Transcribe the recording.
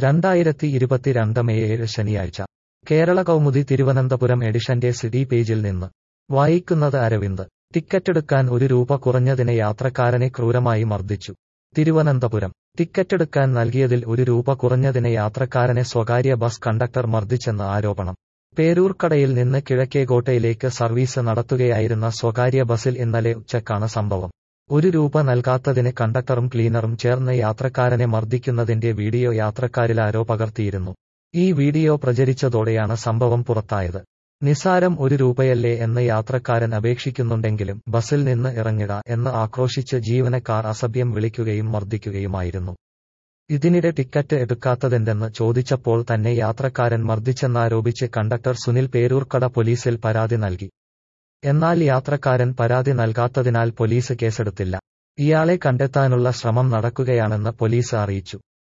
2022 May 7 ശനിയാഴ്ച കേരള കൗമുദി തിരുവനന്തപുരം എഡിഷന്റെ CD പേജിൽ നിന്ന് വായിക്കുന്നത് അരവിന്ദ്. ടിക്കറ്റെടുക്കാൻ ₹1 കുറഞ്ഞതിന് യാത്രക്കാരനെ ക്രൂരമായി മർദ്ദിച്ചു. തിരുവനന്തപുരം. ടിക്കറ്റെടുക്കാൻ നൽകിയതിൽ ₹1 കുറഞ്ഞതിന് യാത്രക്കാരനെ സ്വകാര്യ ബസ് കണ്ടക്ടർ മർദ്ദിച്ചെന്ന് ആരോപണം. പേരൂർക്കടയിൽ നിന്ന് കിഴക്കേകോട്ടയിലേക്ക് സർവീസ് നടത്തുകയായിരുന്ന സ്വകാര്യ ബസിൽ ഇന്നലെ ഉച്ചക്കാണ് സംഭവം. ₹1 നൽകാത്തതിന് കണ്ടക്ടറും ക്ലീനറും ചേർന്ന് യാത്രക്കാരനെ മർദ്ദിക്കുന്നതിന്റെ വീഡിയോ യാത്രക്കാരിലാരോ പകർത്തിയിരുന്നു. ഈ വീഡിയോ പ്രചരിച്ചതോടെയാണ് സംഭവം പുറത്തായത്. നിസാരം ₹1 എന്ന് യാത്രക്കാരൻ അപേക്ഷിക്കുന്നുണ്ടെങ്കിലും ബസിൽ നിന്ന് ഇറങ്ങിട എന്ന് ആക്രോശിച്ച് ജീവനക്കാർ അസഭ്യം വിളിക്കുകയും മർദ്ദിക്കുകയുമായിരുന്നു. ഇതിനിടെ ടിക്കറ്റ് എടുക്കാത്തതെന്തെന്ന് ചോദിച്ചപ്പോൾ തന്നെ യാത്രക്കാരൻ മർദ്ദിച്ചെന്നാരോപിച്ച് കണ്ടക്ടർ സുനിൽ പേരൂർക്കട പോലീസിൽ പരാതി നൽകി. എന്നാൽ യാത്രക്കാരൻ പരാതി നൽകാത്തതിനാൽ പോലീസ് കേസെടുത്തില്ല. ഇയാളെ കണ്ടെത്താനുള്ള ശ്രമം നടക്കുകയാണെന്ന് പോലീസ് അറിയിച്ചു.